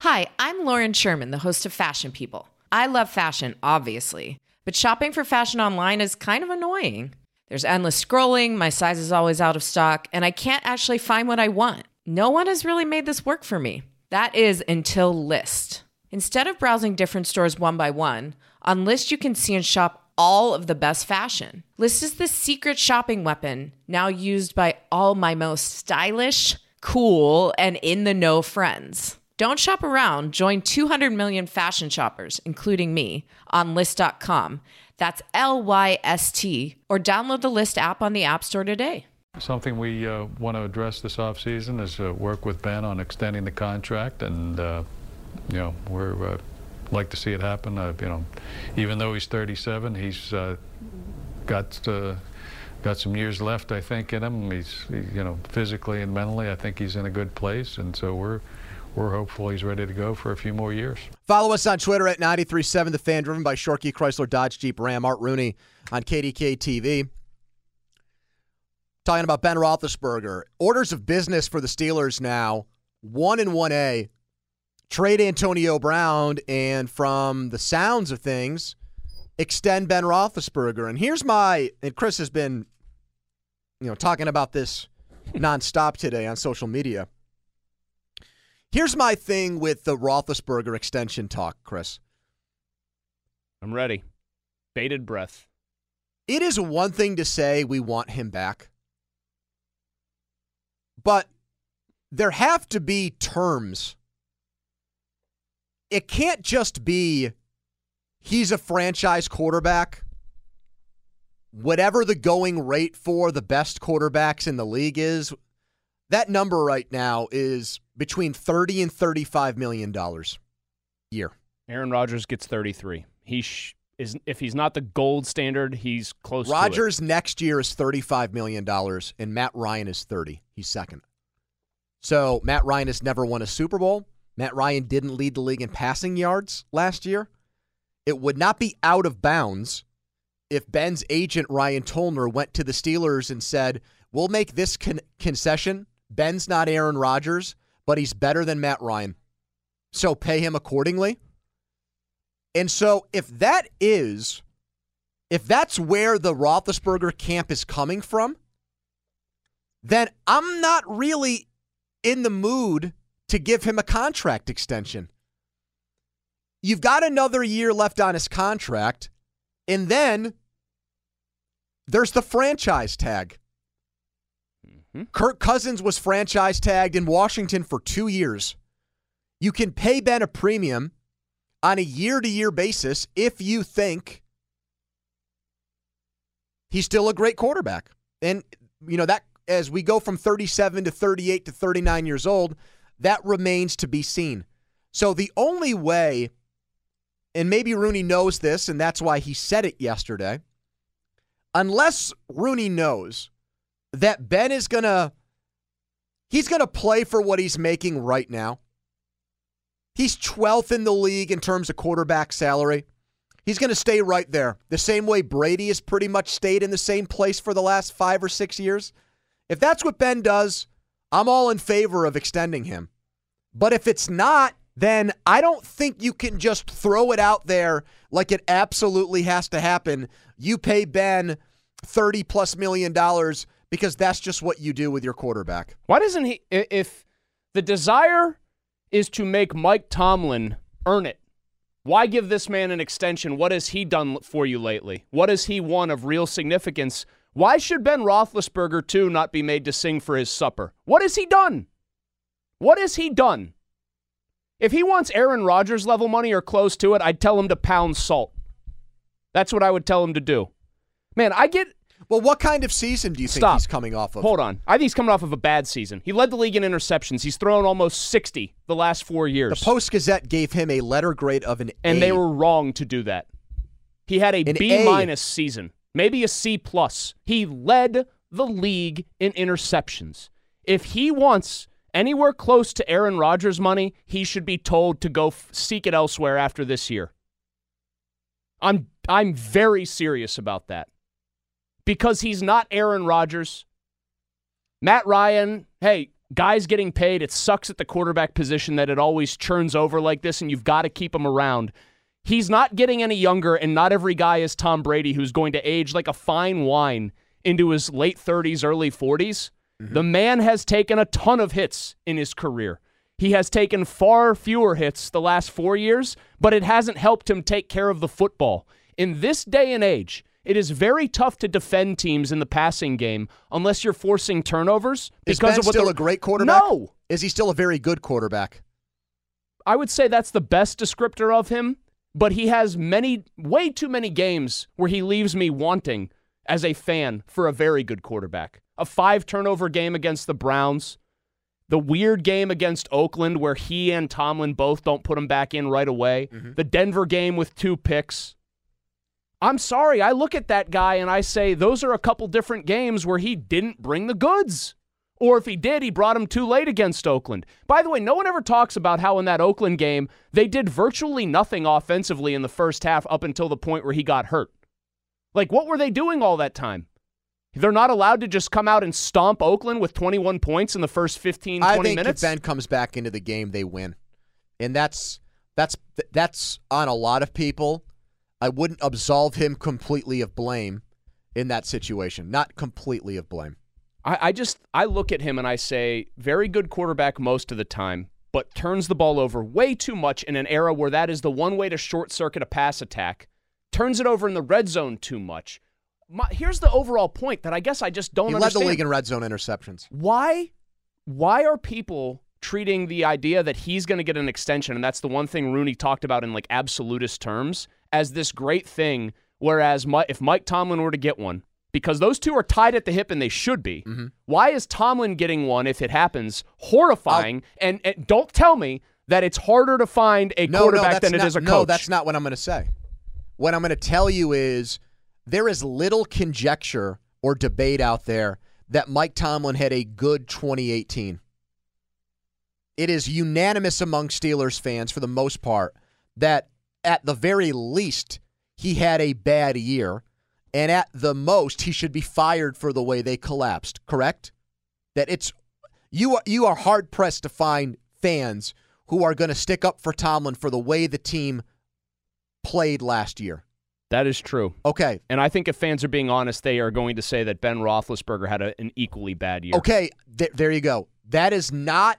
Hi, I'm Lauren Sherman, the host of Fashion People. I love fashion, obviously, but shopping for fashion online is kind of annoying. There's endless scrolling, my size is always out of stock, and I can't actually find what I want. No one has really made this work for me. That is until Lyst. Instead of browsing different stores one by one, on Lyst you can see and shop all of the best fashion. Lyst is the secret shopping weapon, now used by all my most stylish, cool, and in-the-know friends. Don't shop around. Join 200 million fashion shoppers, including me, on Lyst.com. That's Lyst, or download the Lyst app on the App Store today. Something we want to address this offseason is work with Ben on extending the contract, and we're like to see it happen. Even though he's 37, he's got some years left, I think, in him. He's physically and mentally, I think he's in a good place, and so we're hopeful he's ready to go for a few more years. Follow us on Twitter at 93.7 The Fan, driven by Shorkey Chrysler Dodge Jeep Ram. Art Rooney on KDK TV. Talking about Ben Roethlisberger. Orders of business for the Steelers now, 1 and 1A. Trade Antonio Brown, and from the sounds of things, extend Ben Roethlisberger. And here's and Chris has been, talking about this nonstop today on social media. Here's my thing with the Roethlisberger extension talk, Chris. I'm ready. Bated breath. It is one thing to say we want him back, but there have to be terms. It can't just be he's a franchise quarterback. Whatever the going rate for the best quarterbacks in the league is, that number right now is between $30 and $35 million a year. Aaron Rodgers gets 33. If he's not the gold standard, he's close to it. Rodgers next year is $35 million, and Matt Ryan is 30. He's second. So Matt Ryan has never won a Super Bowl. Matt Ryan didn't lead the league in passing yards last year. It would not be out of bounds if Ben's agent, Ryan Tolner, went to the Steelers and said, we'll make this concession. Ben's not Aaron Rodgers, but he's better than Matt Ryan. So pay him accordingly. And so if that's where the Roethlisberger camp is coming from, then I'm not really in the mood to give him a contract extension. You've got another year left on his contract, and then there's the franchise tag. Kirk Cousins was franchise tagged in Washington for 2 years. You can pay Ben a premium on a year-to-year basis if you think he's still a great quarterback. And, that as we go from 37 to 38 to 39 years old, that remains to be seen. So the only way, and maybe Rooney knows this, and that's why he said it yesterday, unless Rooney knows that Ben is he's going to play for what he's making right now. He's 12th in the league in terms of quarterback salary. He's going to stay right there, the same way Brady has pretty much stayed in the same place for the last 5 or 6 years. If that's what Ben does, I'm all in favor of extending him. But if it's not, then I don't think you can just throw it out there like it absolutely has to happen. You pay Ben $30+ million because that's just what you do with your quarterback. Why doesn't he, if the desire is to make Mike Tomlin earn it, why give this man an extension? What has he done for you lately? What has he won of real significance? Why should Ben Roethlisberger, too, not be made to sing for his supper? What has he done? What has he done? If he wants Aaron Rodgers level money or close to it, I'd tell him to pound salt. That's what I would tell him to do. Man, Well, what kind of season do you think he's coming off of? Hold on. I think he's coming off of a bad season. He led the league in interceptions. He's thrown almost 60 the last 4 years. The Post-Gazette gave him a letter grade of an A. And they were wrong to do that. He had a B- season, maybe a C+. He led the league in interceptions. If he wants anywhere close to Aaron Rodgers money, he should be told to go seek it elsewhere after this year. I'm very serious about that. Because he's not Aaron Rodgers. Matt Ryan, hey, guys getting paid. It sucks at the quarterback position that it always churns over like this, and you've got to keep him around. He's not getting any younger, and not every guy is Tom Brady, who's going to age like a fine wine into his late 30s, early 40s. Mm-hmm. The man has taken a ton of hits in his career. He has taken far fewer hits the last 4 years, but it hasn't helped him take care of the football. In this day and age, it is very tough to defend teams in the passing game unless you're forcing turnovers. Is Ben still a great quarterback? No. Is he still a very good quarterback? I would say that's the best descriptor of him, but he has way too many games where he leaves me wanting as a fan for a very good quarterback. A 5-turnover game against the Browns, the weird game against Oakland where he and Tomlin both don't put him back in right away, the Denver game with 2 picks. I'm sorry, I look at that guy and I say those are a couple different games where he didn't bring the goods. Or if he did, he brought him too late against Oakland. By the way, no one ever talks about how in that Oakland game, they did virtually nothing offensively in the first half up until the point where he got hurt. Like, what were they doing all that time? They're not allowed to just come out and stomp Oakland with 21 points in the first 15, 20 minutes? I think if Ben comes back into the game, they win. And that's on a lot of people. I wouldn't absolve him completely of blame in that situation. Not completely of blame. I look at him and I say, very good quarterback most of the time, but turns the ball over way too much in an era where that is the one way to short-circuit a pass attack. Turns it over in the red zone too much. Here's the overall point that I guess I just don't understand. He led the league in red zone interceptions. Why are people treating the idea that he's going to get an extension, and that's the one thing Rooney talked about in like absolutist terms, as this great thing, whereas if Mike Tomlin were to get one, because those two are tied at the hip and they should be, why is Tomlin getting one if it happens horrifying? And don't tell me that it's harder to find a quarterback than it is a coach. No, that's not what I'm going to say. What I'm going to tell you is there is little conjecture or debate out there that Mike Tomlin had a good 2018. It is unanimous among Steelers fans, for the most part, that at the very least he had a bad year, and at the most he should be fired for the way they collapsed, correct? That it's you are hard-pressed to find fans who are going to stick up for Tomlin for the way the team played last year. That is true. Okay. And I think if fans are being honest, they are going to say that Ben Roethlisberger had an equally bad year. Okay, there you go. That is not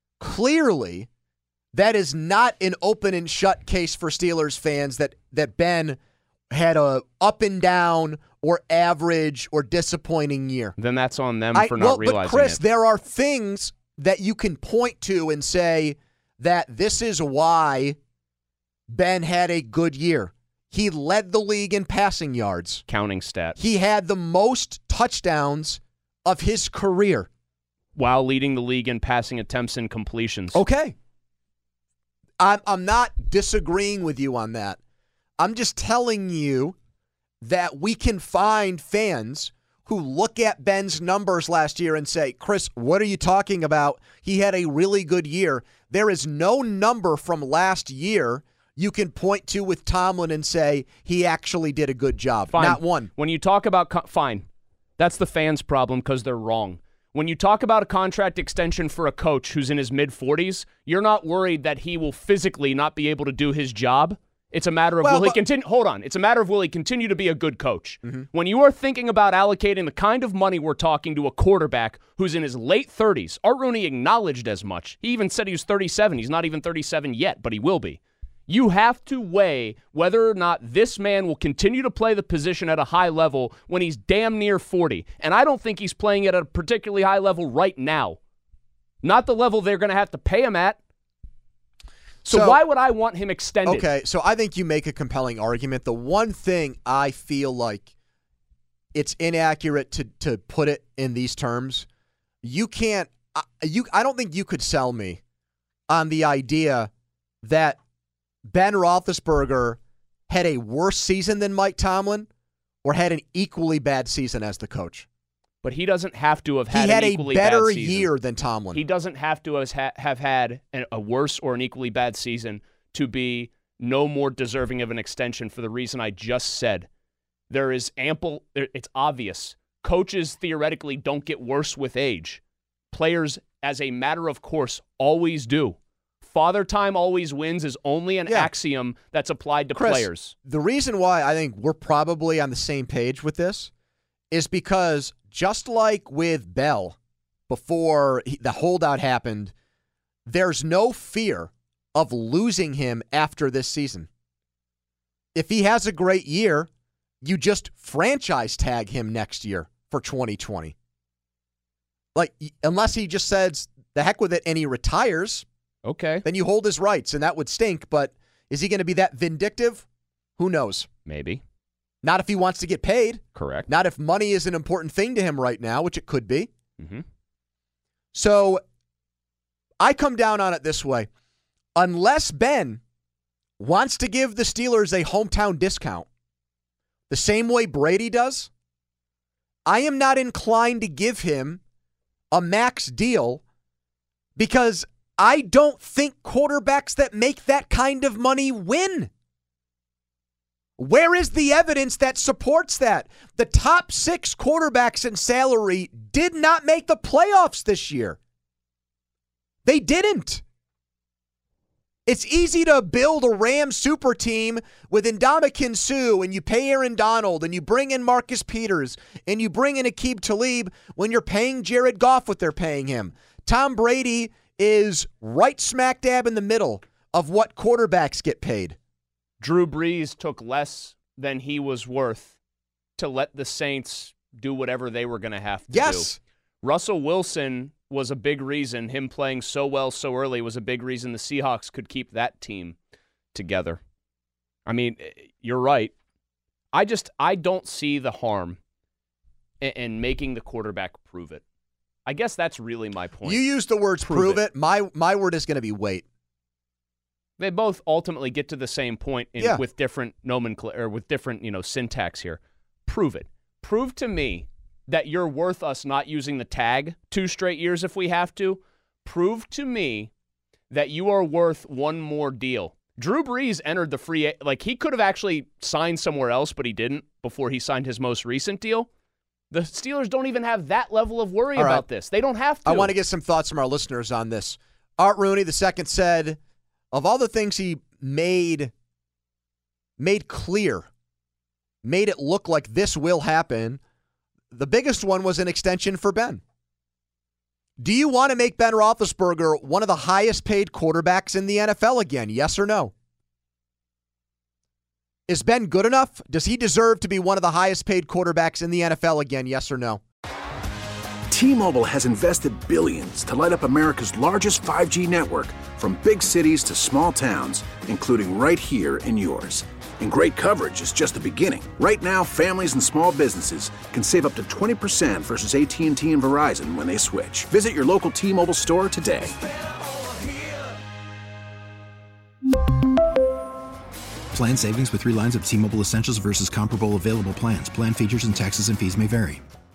an open and shut case for Steelers fans that Ben had a up and down or average or disappointing year. Then that's on them for not realizing it. But Chris, there are things that you can point to and say that this is why Ben had a good year. He led the league in passing yards. Counting stats. He had the most touchdowns of his career. While leading the league in passing attempts and completions. Okay. I'm not disagreeing with you on that. I'm just telling you that we can find fans who look at Ben's numbers last year and say, Chris, what are you talking about? He had a really good year. There is no number from last year you can point to with Tomlin and say he actually did a good job. Fine. Not one. When you talk about, fine, that's the fans' problem because they're wrong. When you talk about a contract extension for a coach who's in his mid-40s, you're not worried that he will physically not be able to do his job. It's a matter of will he continue. Hold on. It's a matter of will he continue to be a good coach. Mm-hmm. When you are thinking about allocating the kind of money we're talking to a quarterback who's in his late 30s, Art Rooney acknowledged as much. He even said he was 37. He's not even 37 yet, but he will be. You have to weigh whether or not this man will continue to play the position at a high level when he's damn near 40. And I don't think he's playing it at a particularly high level right now. Not the level they're going to have to pay him at. So why would I want him extended? Okay, so I think you make a compelling argument. The one thing I feel like it's inaccurate to put it in these terms, I don't think you could sell me on the idea that Ben Roethlisberger had a worse season than Mike Tomlin or had an equally bad season as the coach. But he doesn't have to have had an equally bad season. He had a better year than Tomlin. He doesn't have to have had a worse or an equally bad season to be no more deserving of an extension for the reason I just said. There is it's obvious. Coaches theoretically don't get worse with age. players, as a matter of course, always do. Father time always wins is only an axiom that's applied to Chris, players. The reason why I think we're probably on the same page with this is because just like with Bell, before the holdout happened, there's no fear of losing him after this season. If he has a great year, you just franchise tag him next year for 2020. Like, unless he just says, the heck with it, and he retires, okay, then you hold his rights, and that would stink. But is he going to be that vindictive? Who knows? Maybe. Not if he wants to get paid. Correct. Not if money is an important thing to him right now, which it could be. Mm-hmm. So I come down on it this way. Unless Ben wants to give the Steelers a hometown discount, the same way Brady does, I am not inclined to give him a max deal because I don't think quarterbacks that make that kind of money win. Where is the evidence that supports that? The top 6 quarterbacks in salary did not make the playoffs this year. They didn't. It's easy to build a Rams super team with Ndamukong Suh, and you pay Aaron Donald, and you bring in Marcus Peters, and you bring in Aqib Talib when you're paying Jared Goff what they're paying him. Tom Brady is right smack dab in the middle of what quarterbacks get paid. Drew Brees took less than he was worth to let the Saints do whatever they were going to have to do. Russell Wilson was a big reason, him playing so well so early was a big reason the Seahawks could keep that team together. I mean, you're right. I don't see the harm in making the quarterback prove it. I guess that's really my point. You use the words prove it. My word is going to be wait. They both ultimately get to the same point with different nomenclature, or with different, syntax here. Prove it. Prove to me that you're worth us not using the tag 2 straight years if we have to. Prove to me that you are worth one more deal. Drew Brees entered the free, he could have actually signed somewhere else, but he didn't before he signed his most recent deal. The Steelers don't even have that level of worry about this. They don't have to. I want to get some thoughts from our listeners on this. Art Rooney II said, of all the things he made clear, made it look like this will happen, the biggest one was an extension for Ben. Do you want to make Ben Roethlisberger one of the highest paid quarterbacks in the NFL again? Yes or no? Is Ben good enough? Does he deserve to be one of the highest paid quarterbacks in the NFL again? Yes or no? T-Mobile has invested billions to light up America's largest 5G network, from big cities to small towns, including right here in yours. And great coverage is just the beginning. Right now, families and small businesses can save up to 20% versus AT&T and Verizon when they switch. Visit your local T-Mobile store today. Plan savings with 3 lines of T-Mobile Essentials versus comparable available plans. Plan features and taxes and fees may vary.